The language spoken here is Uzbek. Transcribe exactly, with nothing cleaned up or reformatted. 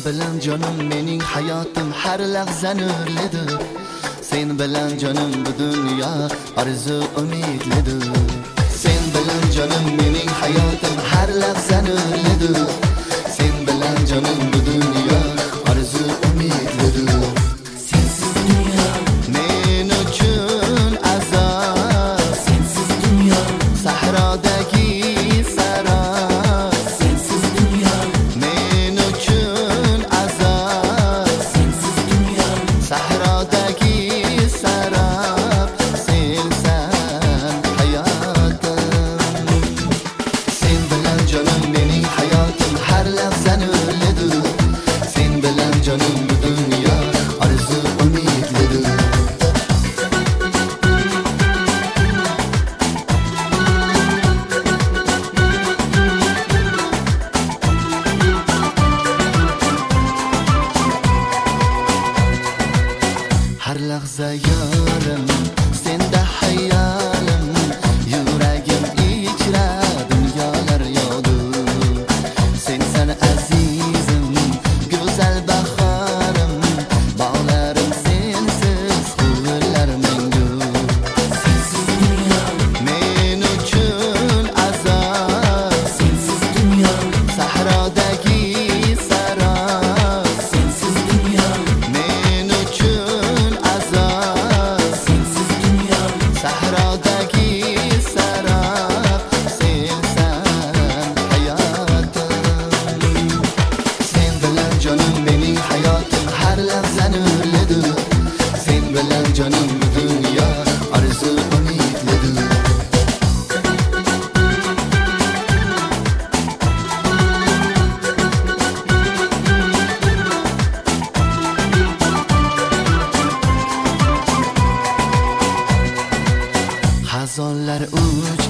bilan canım mening hayotim har lahza nurlidir. Sen bilan canım bu dünya arzu umidlidir. Sen bilan canım mening hayotim har lahza nurlidir. Sen bilan canım bu dünya arzu umidlidir. Sensiz dünya men uchun azob, sensiz dünya sahrodagi sarob. sensiz dünya Men uchun azob, sensiz dünya sahrodagi sarob. Sensan hayotim. Sen bilan canım mening hayotim har lahza nurlidir. Sen bilan canım bu dünya arzu umidlidir. Har lahza yorim senda hayolim, yuragim ichra dunyolar yodi. Sensan azizim, go'zal bahorim, bog'larim sensiz, g'ullar mengu. sensiz dünya Men uchun azob, sensiz dünya sahrodagi sarob. sensiz dünya Men uchun azob, sensiz dünya sahrodagi sarob. Sensan hayotim. Sen bilan canım mening hayotim har lahza nurlidir. Sen bilan canım bu dünya arzu umidlidir. Xazonlar uch